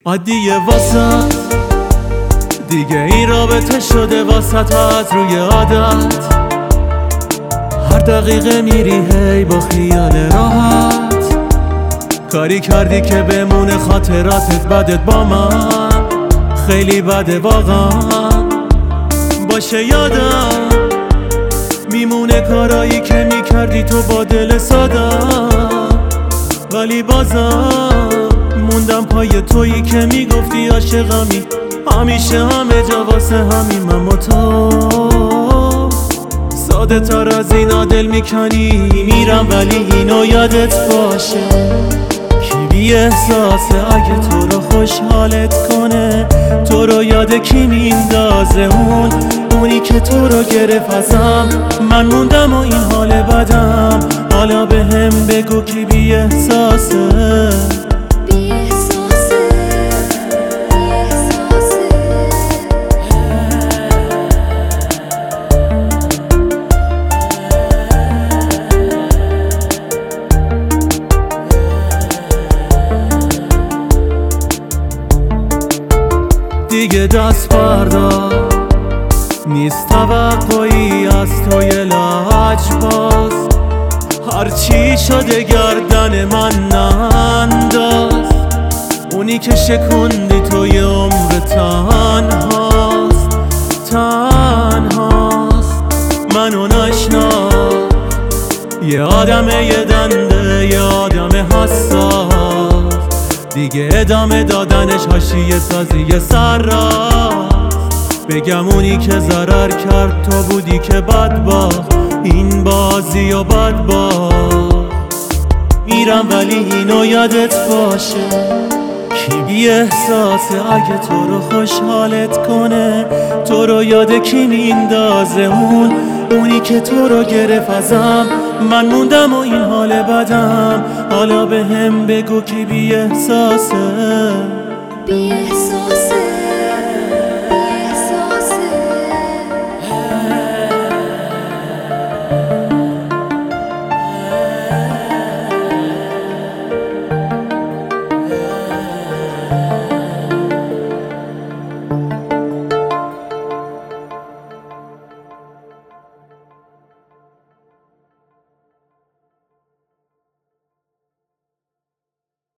عادیه واسط دیگه این رابطه شده واسطت روی عادت. هر دقیقه میری هی با خیال راحت، کاری کردی که بمونه خاطراتت بدت با من. خیلی بده واقعا، باشه یادم میمونه کارایی که میکردی تو با دل سادم. ولی بازم موندم پای تویی که میگفتی عاشقمی، همیشه همه جا واسه همین من و تو. ساده تر از اینا دل میکنی میرم، ولی اینو یادت باشه کی بی احساسه اگه تو رو خوشحالت کنه. تو رو یاد کی میندازه اونی که تو رو گرفت ازم. من موندم و این حال بدم، حالا به هم بگو کی بی احساسه. دیگه دست بردار، نیست توقعی از توی لجباز. هرچی شده گردن من ننداز، اونی که شکوندی توی عمر تنهاست. منو نشنا، یه آدمه یه دنده، یه آدم حساس. دیگه ادامه دادنش حاشیه سازی سر راست. بگم اونی که ضرر کرد تو بودی که بد باخت این بازی و بد باخت. میرم ولی اینو یادت باشه کی بی احساسه اگه تو رو خوشحالت کنه. تو رو یاد کی میندازه اونی که تو رو گرفت ازم. من موندم و این حال بدم، حالا به هم بگو کی بی احساسه. بی احساسه